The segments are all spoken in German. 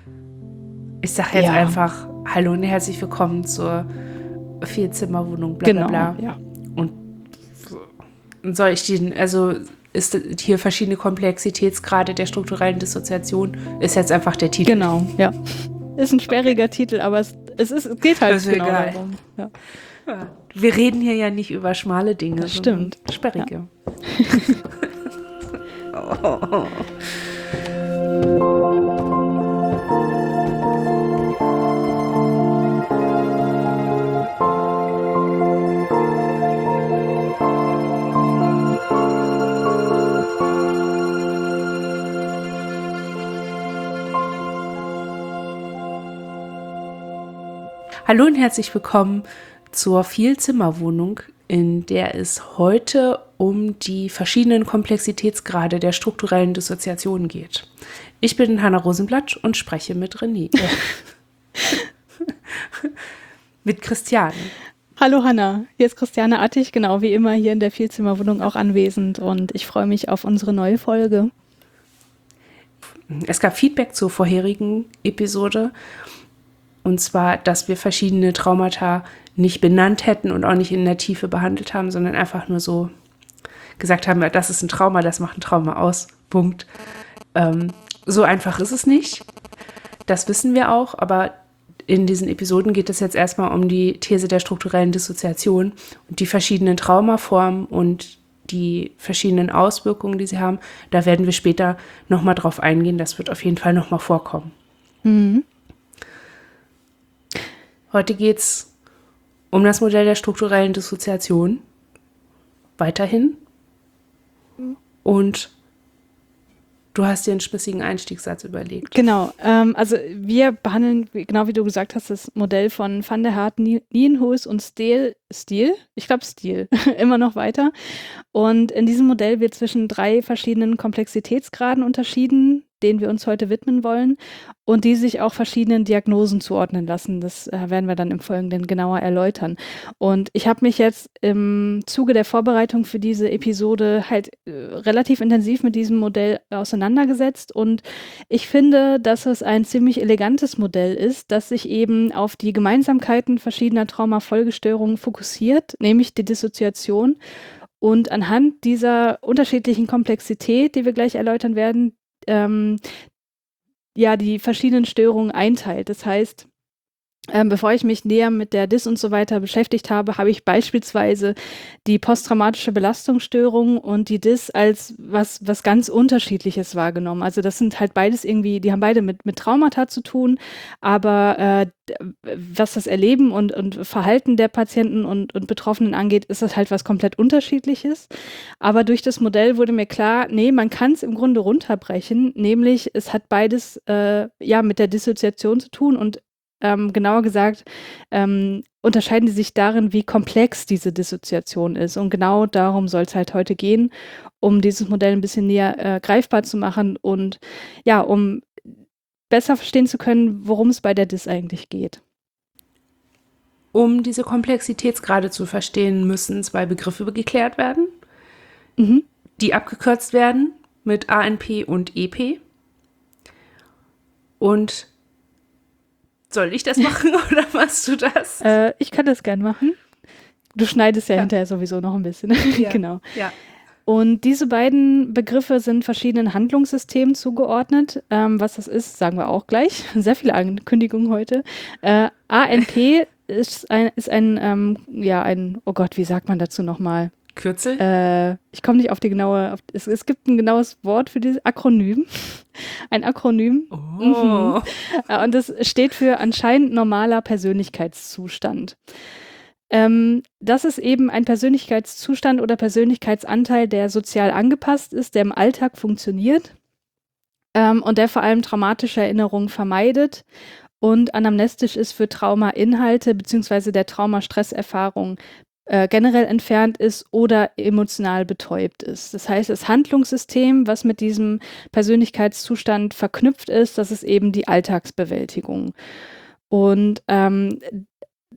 Ich sage jetzt einfach Hallo und herzlich willkommen zur Vierzimmerwohnung, bla bla bla. Ja. Und soll ich ist hier verschiedene Komplexitätsgrade der strukturellen Dissoziation, ist jetzt einfach der Titel. Genau, ja. Ist ein sperriger Titel, aber es geht halt genau darum. Ja. Ja. Wir reden hier ja nicht über schmale Dinge, Das stimmt. Sperrige. Ja. Hallo und herzlich willkommen zur Vielzimmerwohnung, in der es heute um die verschiedenen Komplexitätsgrade der strukturellen Dissoziation geht. Ich bin Hanna Rosenblatt und spreche mit René. Mit Christiane. Hallo Hanna, hier ist Christiane Attig, genau wie immer hier in der Vielzimmerwohnung auch anwesend und ich freue mich auf unsere neue Folge. Es gab Feedback zur vorherigen Episode. Und zwar, dass wir verschiedene Traumata nicht benannt hätten und auch nicht in der Tiefe behandelt haben, sondern einfach nur so gesagt haben, das ist ein Trauma, das macht ein Trauma aus. Punkt. So einfach ist es nicht. Das wissen wir auch, aber in diesen Episoden geht es jetzt erstmal um die These der strukturellen Dissoziation und die verschiedenen Traumaformen und die verschiedenen Auswirkungen, die sie haben. Da werden wir später nochmal drauf eingehen. Das wird auf jeden Fall nochmal vorkommen. Mhm. Heute geht es um das Modell der strukturellen Dissoziation. Weiterhin. Und du hast dir einen spießigen Einstiegssatz überlegt. Genau, also wir behandeln, genau wie du gesagt hast, das Modell von Van der Haart, Nienhuis und Steele, immer noch weiter. Und in diesem Modell wird zwischen 3 verschiedenen Komplexitätsgraden unterschieden, denen wir uns heute widmen wollen und die sich auch verschiedenen Diagnosen zuordnen lassen. Das werden wir dann im Folgenden genauer erläutern. Und ich habe mich jetzt im Zuge der Vorbereitung für diese Episode halt relativ intensiv mit diesem Modell auseinandergesetzt und ich finde, dass es ein ziemlich elegantes Modell ist, das sich eben auf die Gemeinsamkeiten verschiedener Traumafolgestörungen fokussiert, nämlich die Dissoziation. Und anhand dieser unterschiedlichen Komplexität, die wir gleich erläutern werden, die verschiedenen Störungen einteilt. Das heißt, bevor ich mich näher mit der DIS und so weiter beschäftigt habe, habe ich beispielsweise die posttraumatische Belastungsstörung und die DIS als was ganz Unterschiedliches wahrgenommen. Also das sind halt beides irgendwie, die haben beide mit Traumata zu tun, aber was das Erleben und Verhalten der Patienten und Betroffenen angeht, ist das halt was komplett Unterschiedliches. Aber durch das Modell wurde mir klar, nee, man kann es im Grunde runterbrechen, nämlich es hat beides mit der Dissoziation zu tun und genauer gesagt, unterscheiden die sich darin, wie komplex diese Dissoziation ist. Und genau darum soll es halt heute gehen, um dieses Modell ein bisschen näher greifbar zu machen und ja, um besser verstehen zu können, worum es bei der DIS eigentlich geht. Um diese Komplexitätsgrade zu verstehen, müssen 2 Begriffe geklärt werden, die abgekürzt werden mit ANP und EP. Und soll ich das machen oder machst du das? Ich kann das gern machen. Du schneidest ja hinterher sowieso noch ein bisschen. Ja. Genau. Ja. Und diese beiden Begriffe sind verschiedenen Handlungssystemen zugeordnet. Was das ist, sagen wir auch gleich. Sehr viele Ankündigungen heute. ANP ist ein, oh Gott, wie sagt man dazu nochmal? Kürzel? Ich komme nicht auf die genaue, es gibt ein genaues Wort für dieses Akronym. Ein Akronym. Oh. Und das steht für anscheinend normaler Persönlichkeitszustand. Das ist eben ein Persönlichkeitszustand oder Persönlichkeitsanteil, der sozial angepasst ist, der im Alltag funktioniert und der vor allem traumatische Erinnerungen vermeidet und anamnestisch ist für Traumainhalte bzw. der Traumastresserfahrung generell entfernt ist oder emotional betäubt ist. Das heißt, das Handlungssystem, was mit diesem Persönlichkeitszustand verknüpft ist, das ist eben die Alltagsbewältigung. Und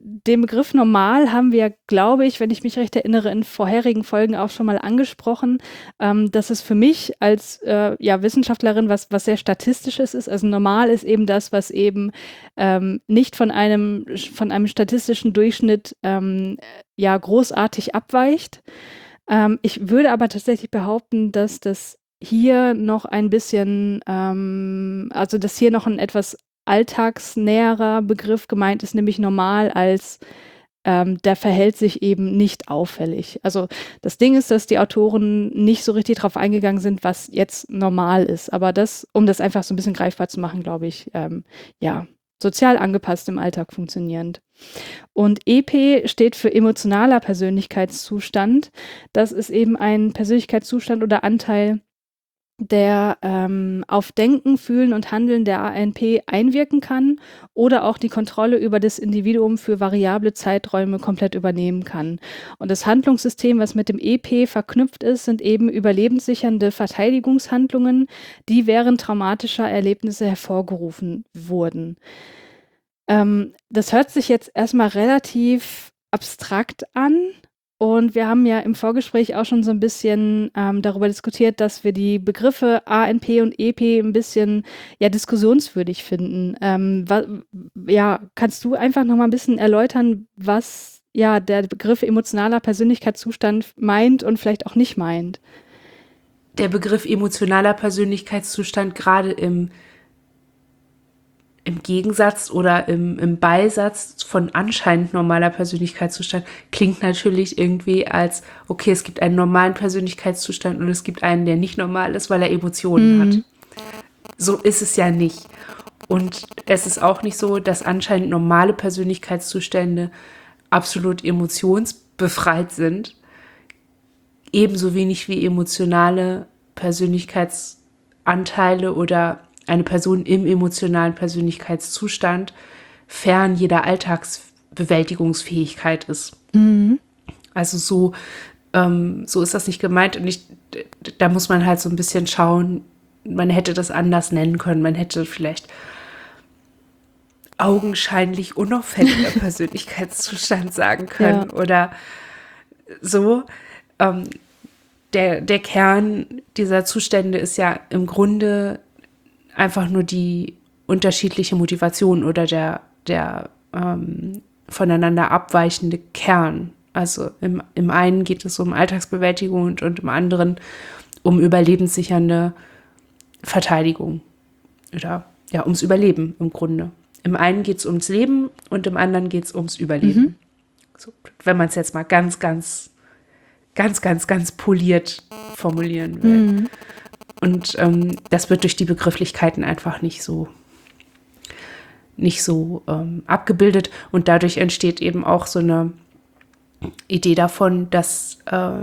den Begriff normal haben wir, glaube ich, wenn ich mich recht erinnere, in vorherigen Folgen auch schon mal angesprochen, dass es für mich als Wissenschaftlerin was sehr Statistisches ist. Also normal ist eben das, was eben nicht von einem statistischen Durchschnitt großartig abweicht. Ich würde aber tatsächlich behaupten, dass das hier noch ein bisschen, dass hier noch ein etwas alltagsnäherer Begriff gemeint ist, nämlich normal als der verhält sich eben nicht auffällig. Also das Ding ist, dass die Autoren nicht so richtig drauf eingegangen sind, was jetzt normal ist. Aber das, um das einfach so ein bisschen greifbar zu machen, glaube ich, sozial angepasst im Alltag funktionierend. Und EP steht für emotionaler Persönlichkeitszustand. Das ist eben ein Persönlichkeitszustand oder Anteil, der auf Denken, Fühlen und Handeln der ANP einwirken kann oder auch die Kontrolle über das Individuum für variable Zeiträume komplett übernehmen kann. Und das Handlungssystem, was mit dem EP verknüpft ist, sind eben überlebenssichernde Verteidigungshandlungen, die während traumatischer Erlebnisse hervorgerufen wurden. Das hört sich jetzt erstmal relativ abstrakt an. Und wir haben ja im Vorgespräch auch schon so ein bisschen darüber diskutiert, dass wir die Begriffe ANP und EP ein bisschen diskussionswürdig finden. Kannst du einfach noch mal ein bisschen erläutern, was der Begriff emotionaler Persönlichkeitszustand meint und vielleicht auch nicht meint? Der Begriff emotionaler Persönlichkeitszustand gerade im Gegensatz oder im Beisatz von anscheinend normaler Persönlichkeitszustand klingt natürlich irgendwie als, okay, es gibt einen normalen Persönlichkeitszustand und es gibt einen, der nicht normal ist, weil er Emotionen hat. So ist es ja nicht. Und es ist auch nicht so, dass anscheinend normale Persönlichkeitszustände absolut emotionsbefreit sind. Ebenso wenig wie emotionale Persönlichkeitsanteile oder eine Person im emotionalen Persönlichkeitszustand fern jeder Alltagsbewältigungsfähigkeit ist. Also so ist das nicht gemeint. Und da muss man halt so ein bisschen schauen, man hätte das anders nennen können. Man hätte vielleicht augenscheinlich unauffälliger Persönlichkeitszustand sagen können oder so. Der Kern dieser Zustände ist ja im Grunde einfach nur die unterschiedliche Motivation oder der voneinander abweichende Kern. Also im einen geht es um Alltagsbewältigung und im anderen um überlebenssichernde Verteidigung. Oder ums Überleben im Grunde. Im einen geht es ums Leben und im anderen geht es ums Überleben. So, wenn man es jetzt mal ganz poliert formulieren will. Und das wird durch die Begrifflichkeiten einfach nicht so abgebildet. Und dadurch entsteht eben auch so eine Idee davon, dass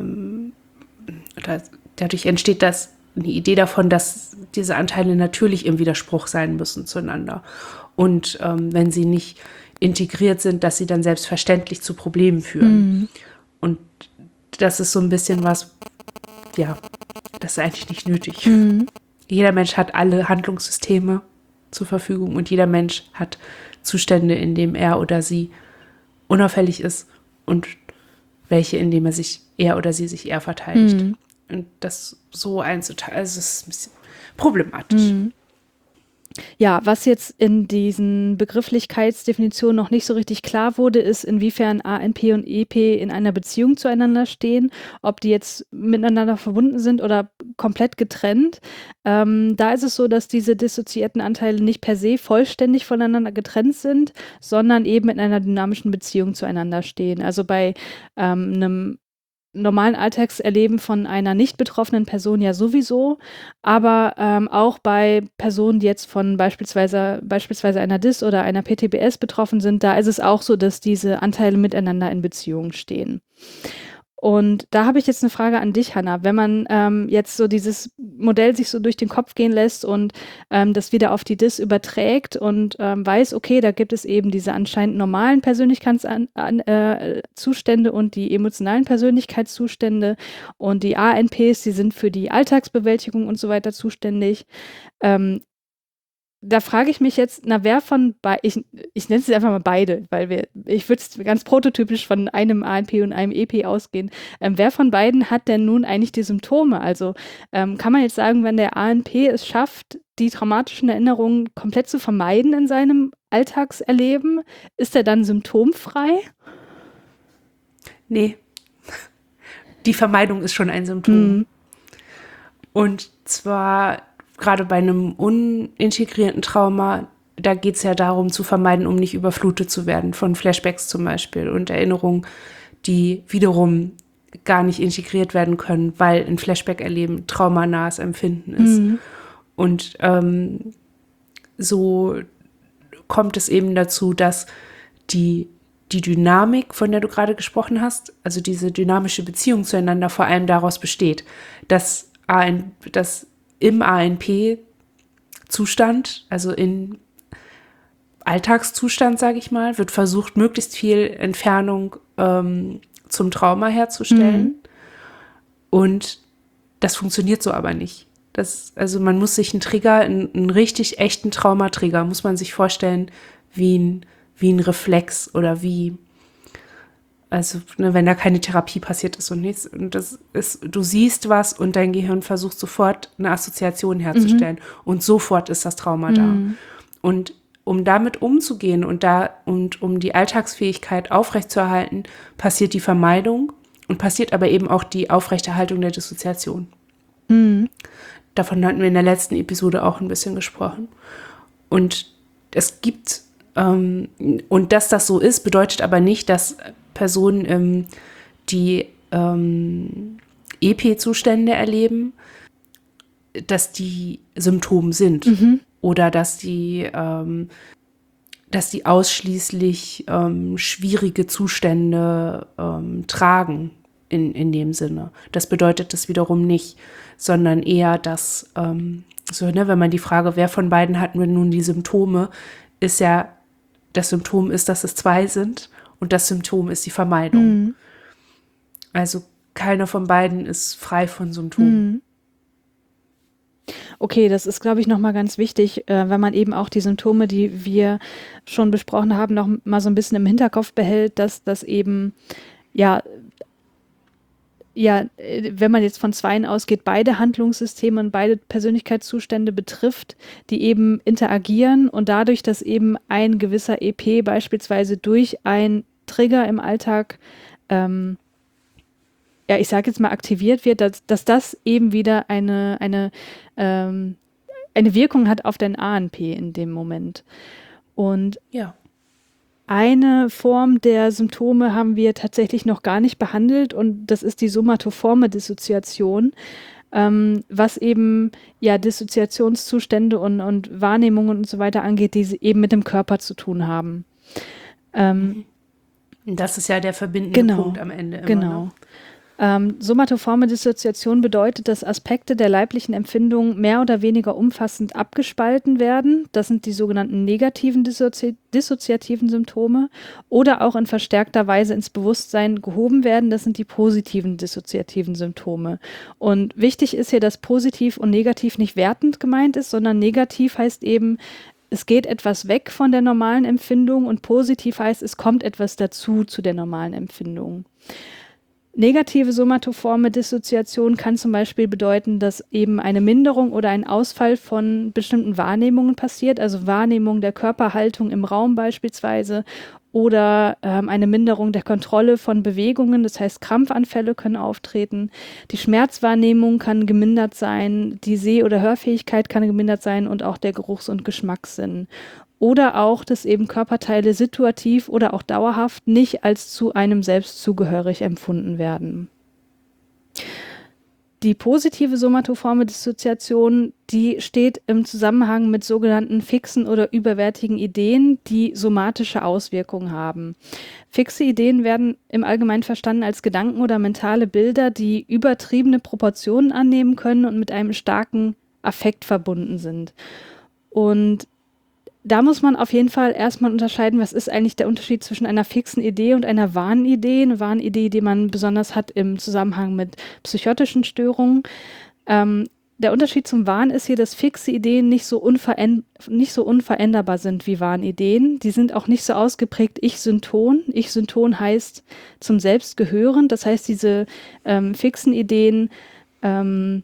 diese Anteile natürlich im Widerspruch sein müssen zueinander. Und wenn sie nicht integriert sind, dass sie dann selbstverständlich zu Problemen führen. Und das ist so ein bisschen was, das ist eigentlich nicht nötig. Jeder Mensch hat alle Handlungssysteme zur Verfügung und jeder Mensch hat Zustände, in denen er oder sie unauffällig ist und welche, in denen er oder sie sich eher verteidigt. Und das so einzuteilen, also ist ein bisschen problematisch. Ja, was jetzt in diesen Begrifflichkeitsdefinitionen noch nicht so richtig klar wurde, ist, inwiefern ANP und EP in einer Beziehung zueinander stehen, ob die jetzt miteinander verbunden sind oder komplett getrennt. Da ist es so, dass diese dissoziierten Anteile nicht per se vollständig voneinander getrennt sind, sondern eben in einer dynamischen Beziehung zueinander stehen. Also bei einem normalen Alltagserleben von einer nicht betroffenen Person ja sowieso, aber auch bei Personen, die jetzt von beispielsweise einer DIS oder einer PTBS betroffen sind, da ist es auch so, dass diese Anteile miteinander in Beziehung stehen. Und da habe ich jetzt eine Frage an dich, Hannah. Wenn man jetzt so dieses Modell sich so durch den Kopf gehen lässt und das wieder auf die DIS überträgt und weiß, okay, da gibt es eben diese anscheinend normalen Persönlichkeitszustände und die emotionalen Persönlichkeitszustände und die ANPs, die sind für die Alltagsbewältigung und so weiter zuständig. da frage ich mich jetzt, wer von beiden, ich nenne es jetzt einfach mal beide, weil ich würde es ganz prototypisch von einem ANP und einem EP ausgehen. Wer von beiden hat denn nun eigentlich die Symptome? Also kann man jetzt sagen, wenn der ANP es schafft, die traumatischen Erinnerungen komplett zu vermeiden in seinem Alltagserleben, ist er dann symptomfrei? Nee, die Vermeidung ist schon ein Symptom. Und zwar gerade bei einem unintegrierten Trauma, da geht es ja darum zu vermeiden, um nicht überflutet zu werden von Flashbacks zum Beispiel und Erinnerungen, die wiederum gar nicht integriert werden können, weil ein Flashback-Erleben traumanahes Empfinden ist. Und so kommt es eben dazu, dass die Dynamik, von der du gerade gesprochen hast, also diese dynamische Beziehung zueinander vor allem daraus besteht, dass im ANP-Zustand, also in Alltagszustand, sage ich mal, wird versucht, möglichst viel Entfernung zum Trauma herzustellen. Und das funktioniert so aber nicht. Also man muss sich einen richtig echten Traumatrigger, muss man sich vorstellen, wie ein Reflex oder also wenn da keine Therapie passiert ist und nichts. Und du siehst was und dein Gehirn versucht sofort eine Assoziation herzustellen. Und sofort ist das Trauma da. Und um damit umzugehen und um die Alltagsfähigkeit aufrechtzuerhalten, passiert die Vermeidung und passiert aber eben auch die Aufrechterhaltung der Dissoziation. Davon hatten wir in der letzten Episode auch ein bisschen gesprochen. Und es gibt, und dass das so ist, bedeutet aber nicht, dass Personen, die EP-Zustände erleben, dass die Symptom sind oder dass die ausschließlich schwierige Zustände tragen in dem Sinne. Das bedeutet das wiederum nicht, sondern eher, dass, wenn man die Frage, wer von beiden hat nun die Symptome, ist ja, das Symptom ist, dass es zwei sind und das Symptom ist die Vermeidung. Also keiner von beiden ist frei von Symptomen. Okay, das ist, glaube ich, nochmal ganz wichtig, wenn man eben auch die Symptome, die wir schon besprochen haben, noch mal so ein bisschen im Hinterkopf behält, dass das eben, wenn man jetzt von zweien ausgeht, beide Handlungssysteme und beide Persönlichkeitszustände betrifft, die eben interagieren und dadurch, dass eben ein gewisser EP beispielsweise durch einen Trigger im Alltag ich sage jetzt mal, aktiviert wird, dass das eben wieder eine Wirkung hat auf den ANP in dem Moment. Und eine Form der Symptome haben wir tatsächlich noch gar nicht behandelt und das ist die somatoforme Dissoziation, was eben Dissoziationszustände und Wahrnehmungen und so weiter angeht, die eben mit dem Körper zu tun haben. Das ist ja der verbindende Punkt am Ende immer. Genau. Ne? Somatoforme Dissoziation bedeutet, dass Aspekte der leiblichen Empfindung mehr oder weniger umfassend abgespalten werden. Das sind die sogenannten negativen dissoziativen Symptome oder auch in verstärkter Weise ins Bewusstsein gehoben werden. Das sind die positiven dissoziativen Symptome. Und wichtig ist hier, dass positiv und negativ nicht wertend gemeint ist, sondern negativ heißt eben, es geht etwas weg von der normalen Empfindung und positiv heißt, es kommt etwas dazu zu der normalen Empfindung. Negative somatoforme Dissoziation kann zum Beispiel bedeuten, dass eben eine Minderung oder ein Ausfall von bestimmten Wahrnehmungen passiert, also Wahrnehmung der Körperhaltung im Raum beispielsweise oder eine Minderung der Kontrolle von Bewegungen, das heißt Krampfanfälle können auftreten, die Schmerzwahrnehmung kann gemindert sein, die Seh- oder Hörfähigkeit kann gemindert sein und auch der Geruchs- und Geschmackssinn. Oder auch, dass eben Körperteile situativ oder auch dauerhaft nicht als zu einem selbst zugehörig empfunden werden. Die positive somatoforme Dissoziation, die steht im Zusammenhang mit sogenannten fixen oder überwärtigen Ideen, die somatische Auswirkungen haben. Fixe Ideen werden im Allgemeinen verstanden als Gedanken oder mentale Bilder, die übertriebene Proportionen annehmen können und mit einem starken Affekt verbunden sind. Und da muss man auf jeden Fall erstmal unterscheiden, was ist eigentlich der Unterschied zwischen einer fixen Idee und einer wahren Idee. Eine wahren Idee, die man besonders hat im Zusammenhang mit psychotischen Störungen. der Unterschied zum Wahn ist hier, dass fixe Ideen nicht so unveränderbar sind wie Wahnideen. Die sind auch nicht so ausgeprägt Ich-Synton. Ich-Synton heißt zum Selbst gehören. Das heißt, diese fixen Ideen können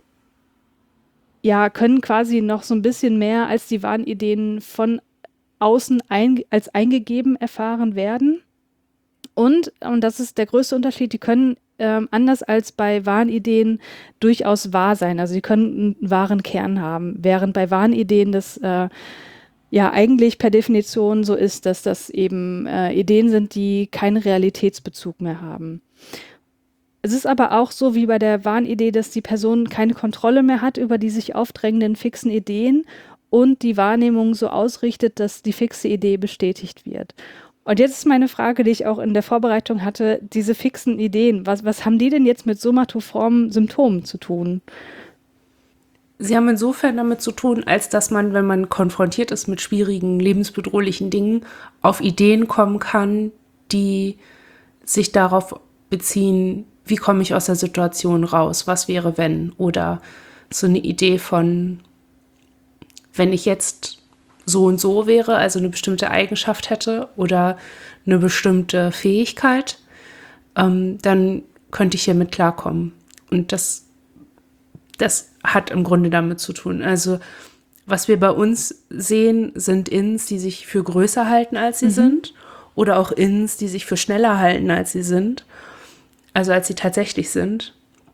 quasi noch so ein bisschen mehr als die Wahnideen von außen als eingegeben erfahren werden. Und das ist der größte Unterschied, die können anders als bei Wahnideen durchaus wahr sein. Also sie können einen wahren Kern haben, während bei Wahnideen das eigentlich per Definition so ist, dass das eben Ideen sind, die keinen Realitätsbezug mehr haben. Es ist aber auch so wie bei der Wahnidee, dass die Person keine Kontrolle mehr hat über die sich aufdrängenden fixen Ideen und die Wahrnehmung so ausrichtet, dass die fixe Idee bestätigt wird. Und jetzt ist meine Frage, die ich auch in der Vorbereitung hatte, diese fixen Ideen, was haben die denn jetzt mit somatoformen Symptomen zu tun? Sie haben insofern damit zu tun, als dass man, wenn man konfrontiert ist mit schwierigen, lebensbedrohlichen Dingen, auf Ideen kommen kann, die sich darauf beziehen, wie komme ich aus der Situation raus, was wäre wenn? Oder so eine Idee von, wenn ich jetzt so und so wäre, also eine bestimmte Eigenschaft hätte oder eine bestimmte Fähigkeit, dann könnte ich hiermit klarkommen. Und das hat im Grunde damit zu tun. Also was wir bei uns sehen, sind Ins, die sich für größer halten, als sie sind, oder auch Ins, die sich für schneller halten, als sie sind, also als sie tatsächlich sind.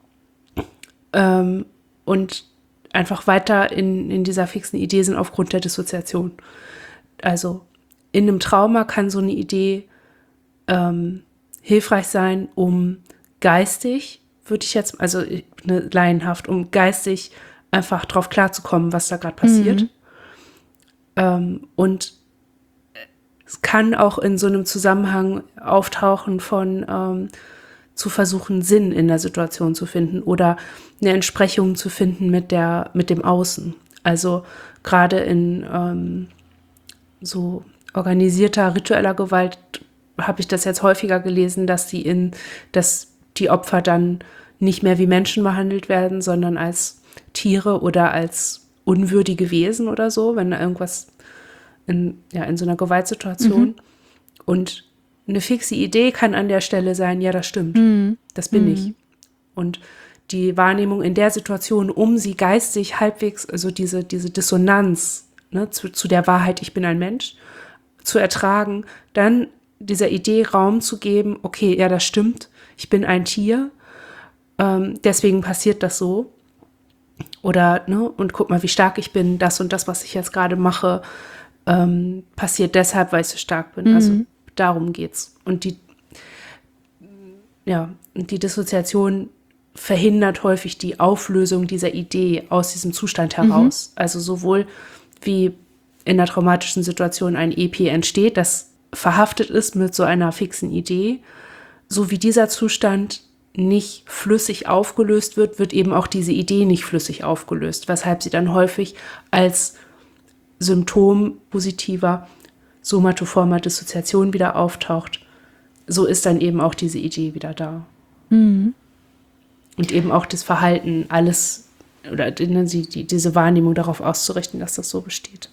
Und einfach weiter in dieser fixen Idee sind aufgrund der Dissoziation. Also in einem Trauma kann so eine Idee hilfreich sein, um geistig, würde ich jetzt, also laienhaft, um geistig einfach drauf klarzukommen, was da gerade passiert. Und es kann auch in so einem Zusammenhang auftauchen von zu versuchen, Sinn in der Situation zu finden oder eine Entsprechung zu finden mit dem Außen. Also gerade in so organisierter, ritueller Gewalt habe ich das jetzt häufiger gelesen, dass die Opfer dann nicht mehr wie Menschen behandelt werden, sondern als Tiere oder als unwürdige Wesen oder so, wenn da irgendwas in so einer Gewaltsituation. Und eine fixe Idee kann an der Stelle sein, ja, das stimmt, das bin ich. Und die Wahrnehmung in der Situation, um sie geistig halbwegs, also diese Dissonanz, ne, zu der Wahrheit, ich bin ein Mensch, zu ertragen, dann dieser Idee Raum zu geben, okay, ja, das stimmt, ich bin ein Tier, deswegen passiert das so. Oder, ne, und guck mal, wie stark ich bin, das und das, was ich jetzt gerade mache, passiert deshalb, weil ich so stark bin. Also darum geht's. Und die Dissoziation verhindert häufig die Auflösung dieser Idee aus diesem Zustand heraus. Also sowohl wie in einer traumatischen Situation ein EP entsteht, das verhaftet ist mit so einer fixen Idee, so wie dieser Zustand nicht flüssig aufgelöst wird eben auch diese Idee nicht flüssig aufgelöst, weshalb sie dann häufig als Symptom positiver somatoformer Dissoziation wieder auftaucht. So ist dann eben auch diese Idee wieder da. Und eben auch das Verhalten, alles, oder diese Wahrnehmung darauf auszurichten, dass das so besteht.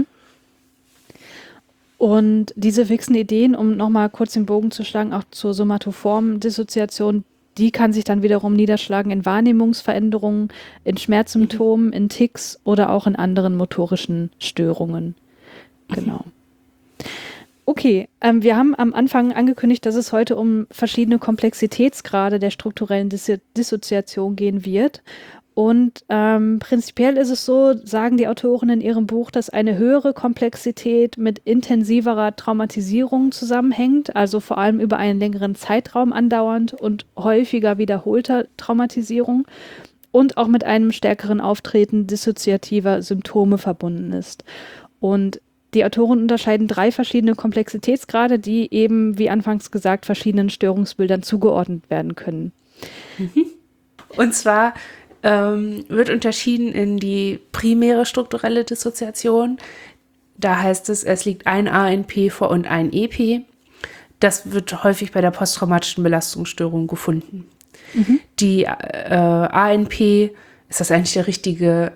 Und diese fixen Ideen, um nochmal kurz den Bogen zu schlagen, auch zur somatoformen Dissoziation, die kann sich dann wiederum niederschlagen in Wahrnehmungsveränderungen, in Schmerzsymptomen, in Tics oder auch in anderen motorischen Störungen. Genau. Okay, wir haben am Anfang angekündigt, dass es heute um verschiedene Komplexitätsgrade der strukturellen Dissoziation gehen wird. Und prinzipiell ist es so, sagen die Autoren in ihrem Buch, dass eine höhere Komplexität mit intensiverer Traumatisierung zusammenhängt, also vor allem über einen längeren Zeitraum andauernd und häufiger wiederholter Traumatisierung und auch mit einem stärkeren Auftreten dissoziativer Symptome verbunden ist. Und die Autoren unterscheiden 3 verschiedene Komplexitätsgrade, die eben, wie anfangs gesagt, verschiedenen Störungsbildern zugeordnet werden können. Und zwar wird unterschieden in die primäre strukturelle Dissoziation. Da heißt es liegt ein ANP vor und ein EP. Das wird häufig bei der posttraumatischen Belastungsstörung gefunden. Die ANP ist das eigentlich der richtige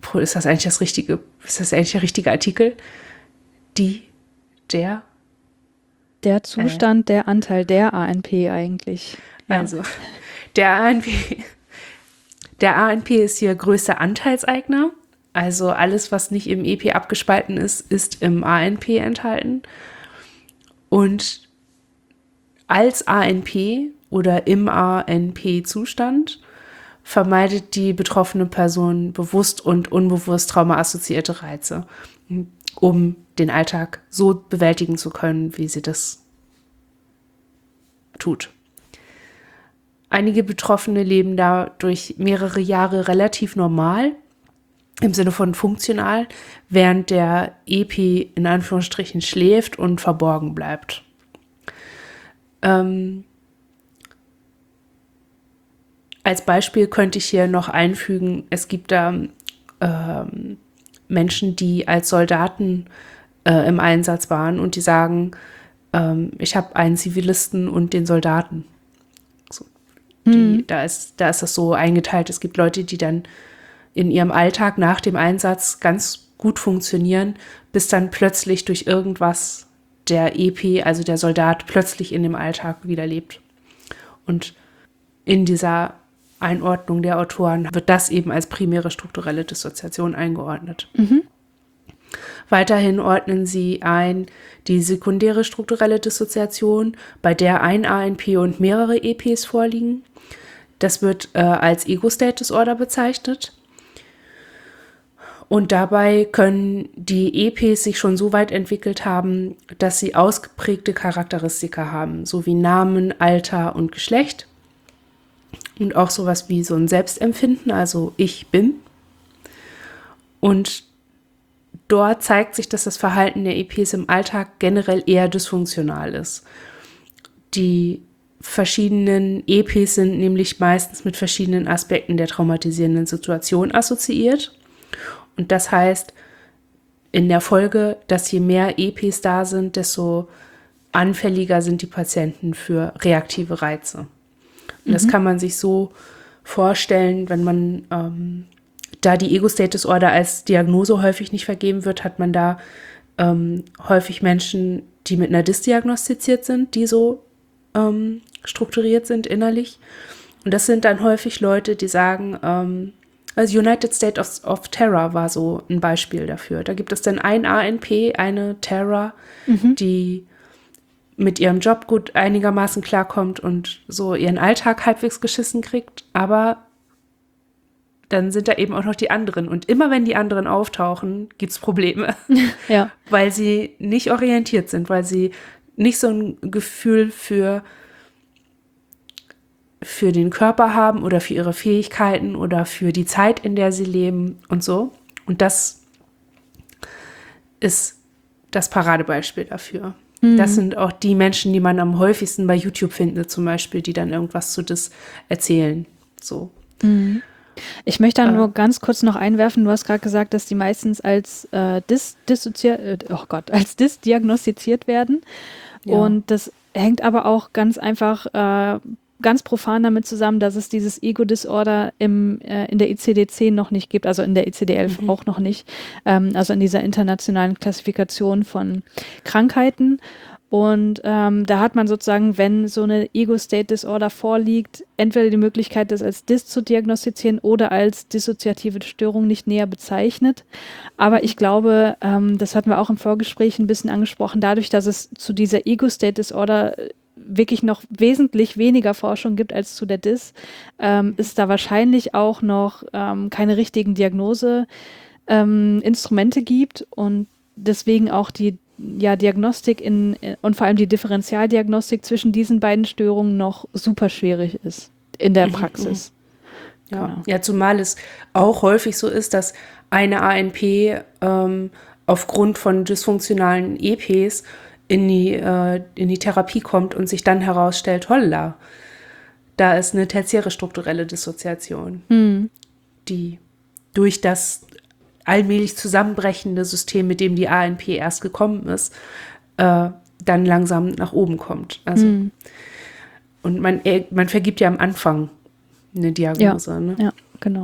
Artikel? Der Zustand, der Anteil der ANP eigentlich. Ja. Also, der ANP ist hier größter Anteilseigner. Also alles, was nicht im EP abgespalten ist, ist im ANP enthalten. Und als ANP oder im ANP-Zustand vermeidet die betroffene Person bewusst und unbewusst traumaassoziierte Reize, um den Alltag so bewältigen zu können, wie sie das tut. Einige Betroffene leben dadurch mehrere Jahre relativ normal, im Sinne von funktional, während der EP in Anführungsstrichen schläft und verborgen bleibt. Als Beispiel könnte ich hier noch einfügen, es gibt da Menschen, die als Soldaten im Einsatz waren und die sagen, ich habe einen Zivilisten und den Soldaten. So, da ist das so eingeteilt. Es gibt Leute, die dann in ihrem Alltag nach dem Einsatz ganz gut funktionieren, bis dann plötzlich durch irgendwas der EP, also der Soldat, plötzlich in dem Alltag wieder lebt. Und in dieser Einordnung der Autoren wird das eben als primäre strukturelle Dissoziation eingeordnet. Weiterhin ordnen sie ein die sekundäre strukturelle Dissoziation, bei der ein ANP und mehrere EPs vorliegen. Das wird als Ego-State-Disorder bezeichnet. Und dabei können die EPs sich schon so weit entwickelt haben, dass sie ausgeprägte Charakteristika haben, so wie Namen, Alter und Geschlecht. Und auch sowas wie so ein Selbstempfinden, also ich bin. Und dort zeigt sich, dass das Verhalten der EPs im Alltag generell eher dysfunktional ist. Die verschiedenen EPs sind nämlich meistens mit verschiedenen Aspekten der traumatisierenden Situation assoziiert. Und das heißt in der Folge, dass je mehr EPs da sind, desto anfälliger sind die Patienten für reaktive Reize. Und das kann man sich so vorstellen, wenn man da die Ego-State-Disorder als Diagnose häufig nicht vergeben wird, hat man da häufig Menschen, die mit einer DIS diagnostiziert sind, die so strukturiert sind innerlich. Und das sind dann häufig Leute, die sagen, also United State of Terror war so ein Beispiel dafür. Da gibt es dann ein ANP, eine Terror, die mit ihrem Job gut einigermaßen klarkommt und so ihren Alltag halbwegs geschissen kriegt, aber dann sind da eben auch noch die anderen. Und immer wenn die anderen auftauchen, gibt es Probleme. Ja. Weil sie nicht orientiert sind, weil sie nicht so ein Gefühl für den Körper haben oder für ihre Fähigkeiten oder für die Zeit, in der sie leben und so. Und das ist das Paradebeispiel dafür. Das sind auch die Menschen, die man am häufigsten bei YouTube findet, zum Beispiel, die dann irgendwas zu das erzählen. So. Ich möchte da nur ganz kurz noch einwerfen, du hast gerade gesagt, dass die meistens als DIS diagnostiziert werden. Ja. Und das hängt aber auch ganz einfach ganz profan damit zusammen, dass es dieses Ego-Disorder in der ICD-10 noch nicht gibt, also in der ICD-11 auch noch nicht, also in dieser internationalen Klassifikation von Krankheiten. Und da hat man sozusagen, wenn so eine Ego-State-Disorder vorliegt, entweder die Möglichkeit, das als DIS zu diagnostizieren oder als dissoziative Störung nicht näher bezeichnet. Aber ich glaube, das hatten wir auch im Vorgespräch ein bisschen angesprochen, dadurch, dass es zu dieser Ego-State-Disorder wirklich noch wesentlich weniger Forschung gibt als zu der DIS, ist da wahrscheinlich auch noch keine richtigen Diagnose-Instrumente gibt und deswegen auch die Diagnostik und vor allem die Differentialdiagnostik zwischen diesen beiden Störungen noch super schwierig ist in der Praxis. Ja. Genau. Ja, zumal es auch häufig so ist, dass eine ANP aufgrund von dysfunktionalen EPs in die Therapie kommt und sich dann herausstellt, holla, da ist eine tertiäre strukturelle Dissoziation, die durch das allmählich zusammenbrechende System, mit dem die ANP erst gekommen ist, dann langsam nach oben kommt. Also, und man vergibt ja am Anfang eine Diagnose. Ja, ne? ja, genau.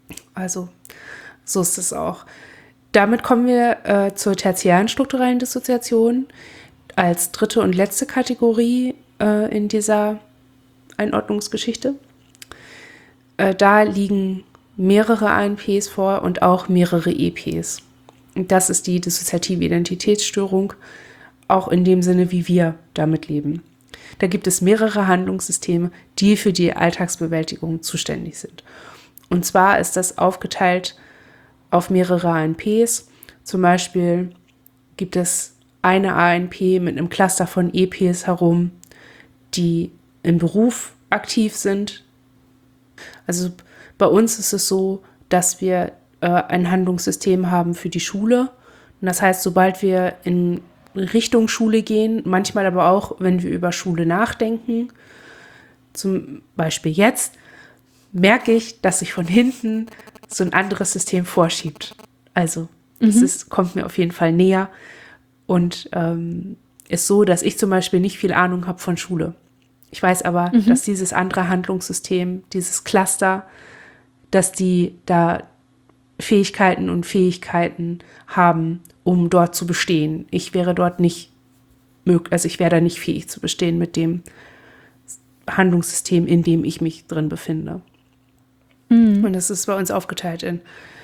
Also so ist es auch. Damit kommen wir zur tertiären strukturellen Dissoziation als dritte und letzte Kategorie in dieser Einordnungsgeschichte. Da liegen mehrere ANPs vor und auch mehrere EPs. Und das ist die dissoziative Identitätsstörung, auch in dem Sinne, wie wir damit leben. Da gibt es mehrere Handlungssysteme, die für die Alltagsbewältigung zuständig sind. Und zwar ist das aufgeteilt auf mehrere ANPs. Zum Beispiel gibt es eine ANP mit einem Cluster von EPs herum, die im Beruf aktiv sind. Also bei uns ist es so, dass wir ein Handlungssystem haben für die Schule. Und das heißt, sobald wir in Richtung Schule gehen, manchmal aber auch, wenn wir über Schule nachdenken, zum Beispiel jetzt, merke ich, dass sich von hinten so ein anderes System vorschiebt. Also es kommt mir auf jeden Fall näher und ist so, dass ich zum Beispiel nicht viel Ahnung habe von Schule. Ich weiß aber, dass dieses andere Handlungssystem, dieses Cluster, dass die da Fähigkeiten haben, um dort zu bestehen. Ich wäre dort nicht möglich, also ich wäre da nicht fähig zu bestehen mit dem Handlungssystem, in dem ich mich drin befinde. Und das ist bei uns aufgeteilt in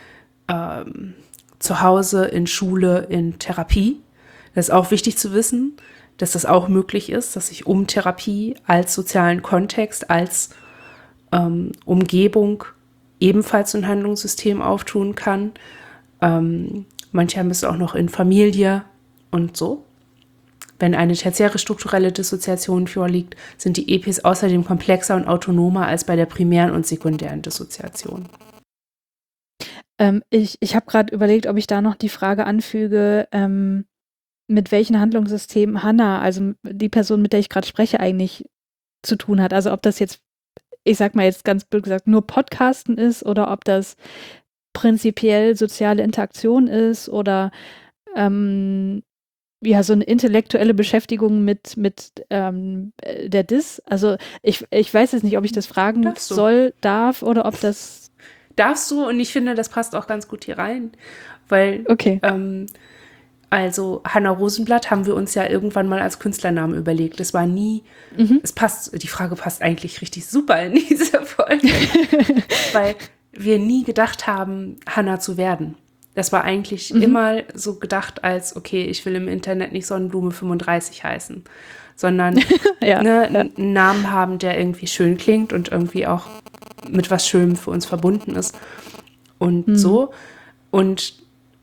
zu Hause, in Schule, in Therapie. Das ist auch wichtig zu wissen, dass das auch möglich ist, dass ich um Therapie als sozialen Kontext, als Umgebung ebenfalls ein Handlungssystem auftun kann. Manche haben es auch noch in Familie und so. Wenn eine tertiäre strukturelle Dissoziation vorliegt, sind die EPs außerdem komplexer und autonomer als bei der primären und sekundären Dissoziation. Ich habe gerade überlegt, ob ich da noch die Frage anfüge, mit welchen Handlungssystemen Hannah, also die Person, mit der ich gerade spreche, eigentlich zu tun hat. Also ob das jetzt, ich sag mal jetzt ganz blöd gesagt, nur Podcasten ist oder ob das prinzipiell soziale Interaktion ist oder ja, so eine intellektuelle Beschäftigung mit der DIS. Also ich weiß jetzt nicht, ob ich das fragen darf oder ob das... Darfst du, und ich finde, das passt auch ganz gut hier rein, weil okay. Also Hannah Rosenblatt haben wir uns ja irgendwann mal als Künstlernamen überlegt. Es war nie, es passt, die Frage passt eigentlich richtig super in diese Folge, weil wir nie gedacht haben, Hannah zu werden. Das war eigentlich immer so gedacht als, okay, ich will im Internet nicht Sonnenblume 35 heißen, sondern einen Namen haben, der irgendwie schön klingt und irgendwie auch mit was Schönem für uns verbunden ist. Und so. Und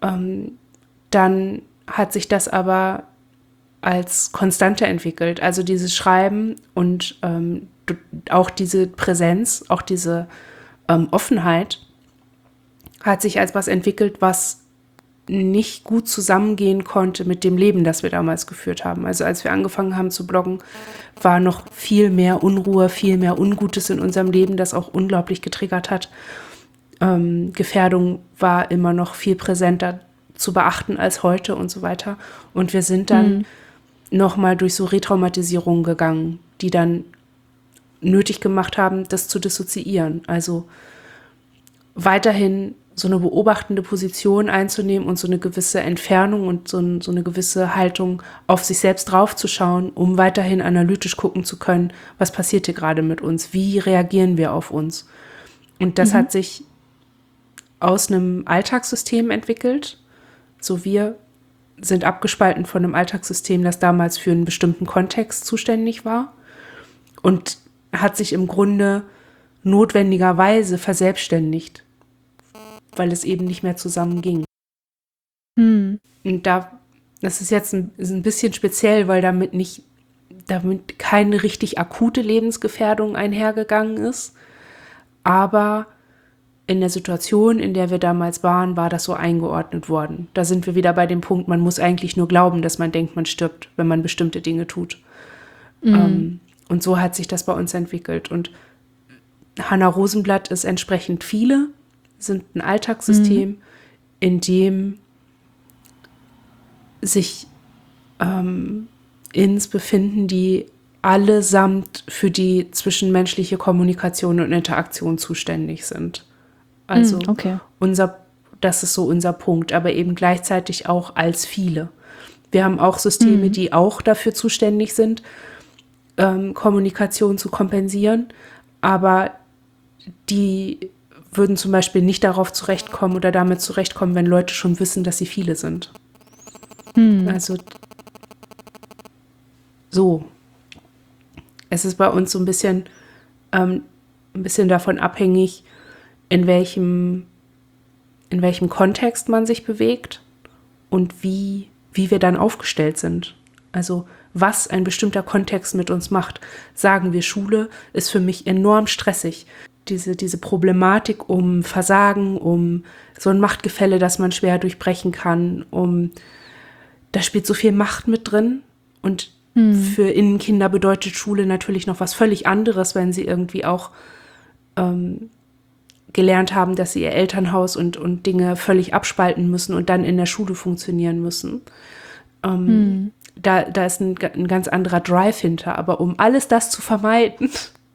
dann hat sich das aber als Konstante entwickelt. Also dieses Schreiben und auch diese Präsenz, auch diese Offenheit hat sich als was entwickelt, was nicht gut zusammengehen konnte mit dem Leben, das wir damals geführt haben. Also als wir angefangen haben zu bloggen, war noch viel mehr Unruhe, viel mehr Ungutes in unserem Leben, das auch unglaublich getriggert hat. Gefährdung war immer noch viel präsenter zu beachten als heute und so weiter. Und wir sind dann nochmal durch so Retraumatisierungen gegangen, die dann nötig gemacht haben, das zu dissoziieren. Also weiterhin so eine beobachtende Position einzunehmen und so eine gewisse Entfernung und so eine gewisse Haltung auf sich selbst draufzuschauen, um weiterhin analytisch gucken zu können, was passiert hier gerade mit uns, wie reagieren wir auf uns. Und das hat sich aus einem Alltagssystem entwickelt. So, wir sind abgespalten von einem Alltagssystem, das damals für einen bestimmten Kontext zuständig war und hat sich im Grunde notwendigerweise verselbstständigt, weil es eben nicht mehr zusammenging. Und das ist jetzt ein bisschen speziell, weil damit keine richtig akute Lebensgefährdung einhergegangen ist, aber in der Situation, in der wir damals waren, war das so eingeordnet worden. Da sind wir wieder bei dem Punkt, man muss eigentlich nur glauben, dass man denkt, man stirbt, wenn man bestimmte Dinge tut. Und so hat sich das bei uns entwickelt. Und Hannah Rosenblatt ist entsprechend viele, sind ein Alltagssystem, in dem sich Ins befinden, die allesamt für die zwischenmenschliche Kommunikation und Interaktion zuständig sind. Also Okay. das ist so unser Punkt, aber eben gleichzeitig auch als viele. Wir haben auch Systeme, die auch dafür zuständig sind, Kommunikation zu kompensieren, aber die würden zum Beispiel nicht darauf zurechtkommen oder damit zurechtkommen, wenn Leute schon wissen, dass sie viele sind. Also so. Es ist bei uns so ein bisschen davon abhängig, in welchem Kontext man sich bewegt und wie wir dann aufgestellt sind. Also was ein bestimmter Kontext mit uns macht. Sagen wir, Schule ist für mich enorm stressig. Diese Problematik um Versagen, um so ein Machtgefälle, das man schwer durchbrechen kann, da spielt so viel Macht mit drin. Und für Innenkinder bedeutet Schule natürlich noch was völlig anderes, wenn sie irgendwie auch gelernt haben, dass sie ihr Elternhaus und Dinge völlig abspalten müssen und dann in der Schule funktionieren müssen. Da ist ein ganz anderer Drive hinter. Aber um alles das zu vermeiden,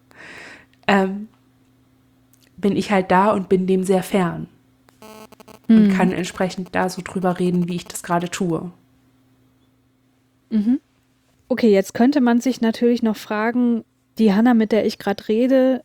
bin ich halt da und bin dem sehr fern. Und kann entsprechend da so drüber reden, wie ich das gerade tue. Okay, jetzt könnte man sich natürlich noch fragen, die Hannah, mit der ich gerade rede,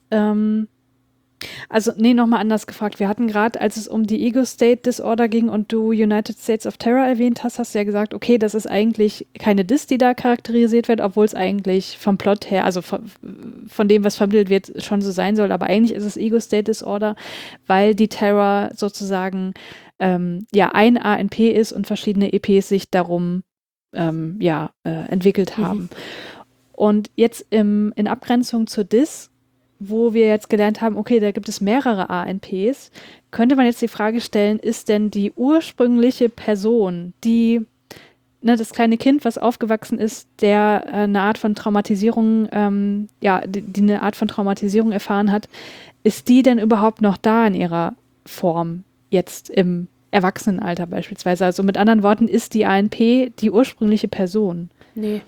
nochmal anders gefragt. Wir hatten gerade, als es um die Ego-State-Disorder ging und du United States of Terror erwähnt hast, hast du ja gesagt, okay, das ist eigentlich keine Dis, die da charakterisiert wird, obwohl es eigentlich vom Plot her, also von dem, was vermittelt wird, schon so sein soll. Aber eigentlich ist es Ego-State-Disorder, weil die Terror sozusagen ein ANP ist und verschiedene EPs sich darum entwickelt haben. Und jetzt in Abgrenzung zur Dis, wo wir jetzt gelernt haben, okay, da gibt es mehrere ANPs, könnte man jetzt die Frage stellen, ist denn die ursprüngliche Person, die, das kleine Kind, was aufgewachsen ist, der eine Art von Traumatisierung, die eine Art von Traumatisierung erfahren hat, ist die denn überhaupt noch da in ihrer Form jetzt im Erwachsenenalter beispielsweise? Also mit anderen Worten, ist die ANP die ursprüngliche Person? Nee.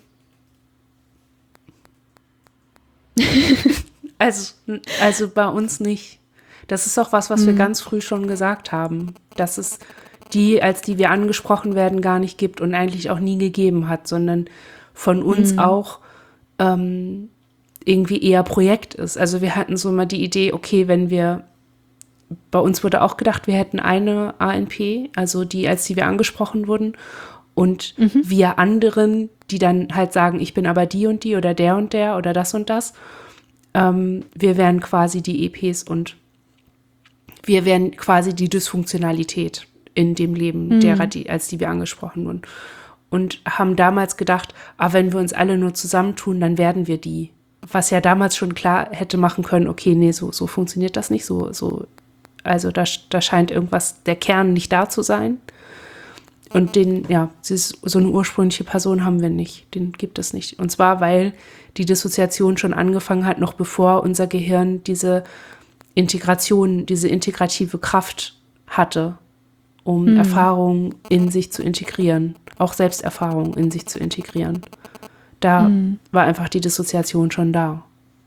Also bei uns nicht. Das ist auch was wir ganz früh schon gesagt haben, dass es die, als die wir angesprochen werden, gar nicht gibt und eigentlich auch nie gegeben hat, sondern von uns auch irgendwie eher Projekt ist. Also wir hatten so mal die Idee, okay, bei uns wurde auch gedacht, wir hätten eine ANP, also die, als die wir angesprochen wurden, und wir anderen, die dann halt sagen, ich bin aber die und die oder der und der oder das und das. Wir wären quasi die EPs und wir wären quasi die Dysfunktionalität in dem Leben derer, als die wir angesprochen wurden. Und haben damals gedacht, wenn wir uns alle nur zusammentun, dann werden wir die. Was ja damals schon klar hätte machen können, okay, nee, so funktioniert das nicht. Also da scheint irgendwas, der Kern nicht da zu sein. Und so eine ursprüngliche Person haben wir nicht. Den gibt es nicht. Und zwar, weil die Dissoziation schon angefangen hat, noch bevor unser Gehirn diese Integration, diese integrative Kraft hatte, um Erfahrungen in sich zu integrieren. Auch Selbsterfahrungen in sich zu integrieren. Da war einfach die Dissoziation schon da.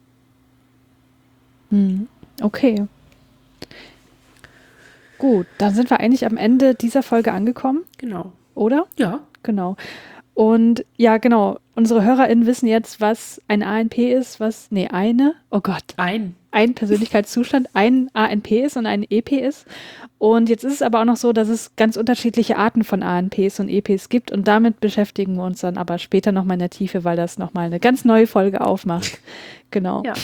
Okay. Gut, dann sind wir eigentlich am Ende dieser Folge angekommen. Genau. Oder? Ja. Genau. Und ja, genau, unsere HörerInnen wissen jetzt, was ein ANP ist, ein Persönlichkeitszustand, ein ANP ist und ein EP ist. Und jetzt ist es aber auch noch so, dass es ganz unterschiedliche Arten von ANPs und EPs gibt und damit beschäftigen wir uns dann aber später nochmal in der Tiefe, weil das nochmal eine ganz neue Folge aufmacht. Genau. Ja.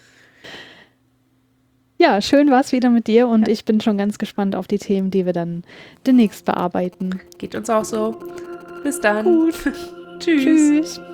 Ja, schön war es wieder mit dir und ich bin schon ganz gespannt auf die Themen, die wir dann demnächst bearbeiten. Geht uns auch so. Bis dann. Gut. Tschüss. Tschüss.